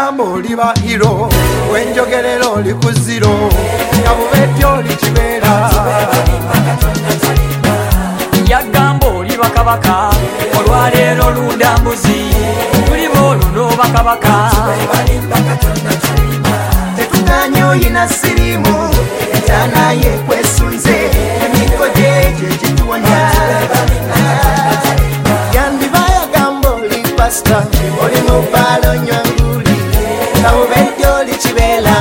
yagamba oliba hiro wenjogerera oli ku ziro nga bubetyo oli kibeera yagamba oliba kabaka olwaleero lunda mbuzi tuliba oluno bakabaka tetuganye oyina sirimu etanaye kwesunze emiko gyegyo gituwonya yandiba yagamba oli pasita oli mu bbaalo nywanguli nga bubedde oli kibeera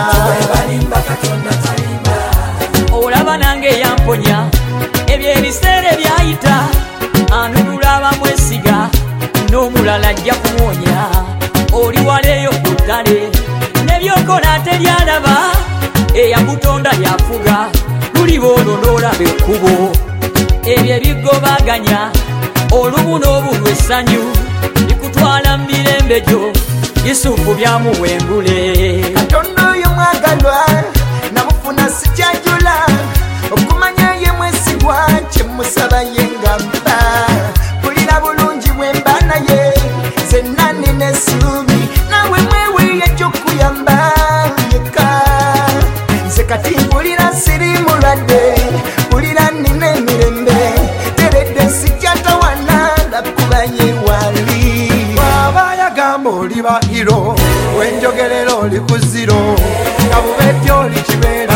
olaba nange yamponya ebyo ebiseera ebyayita anunula abamwesiga n'omulala ajja kumwonya oli waleeyo ku ttale nebyokola teryalaba eyakutonda yafuga luliba olwo n'olaba ekkubo ebyo ebigobaganya olumu n'obulwa essanyu likutwala mu mirembe gyo Yusufu byamuwembule katonda oyo mwagalwa namufuna sikyajula okumanya ye mwesigwa kyemusaba ye ngamba pulira bulungi bwemba naye zenna nina essuubi nawe mweweeyo ekyokuyamba yekka nze kati mpulira siri mulwadde pulira nina emirembe teredde sikyatawana lakuba ye wali bwaba yagamba oliba hiro wenjogerera oli ku ziro nga bubetyo oli kibeera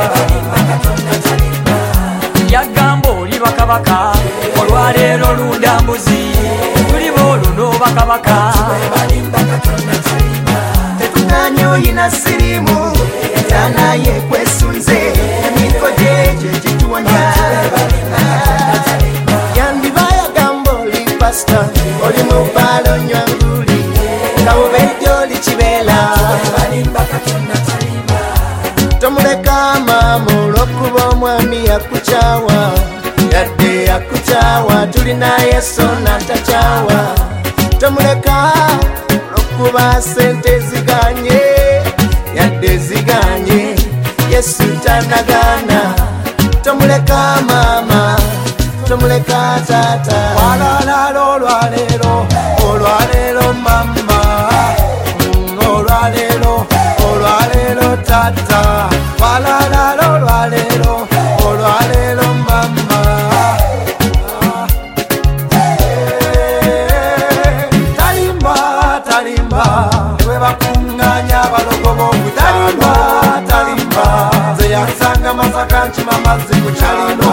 yagamba oliba kabaka olwaleero lunda mbuzi tuliba oluno bakabaka tetuganye oyina sirimu etanaye kwesunze emiko gyegyo gituwonya yandiba yagamba oli pasita oli mu bbaalo nywanguli nga bubedde oli kibeera tomuleka maama olw'okuba omwami yakukyawa yadde yakukyawa tulina yesu natakyawa tomuleka olw'okuba sente ziganye yadde ziganye yesu tanagaana tomuleka maama tomuleka taata walwalala olwaleero olwaleero mama olwaleero olwaleero tata walwalala olwaleero olwaleero mama talimba talimba bwe bakunganya abalogo b'omutalimba talimba nze yansanga masaka nkima mazzi ku kyalo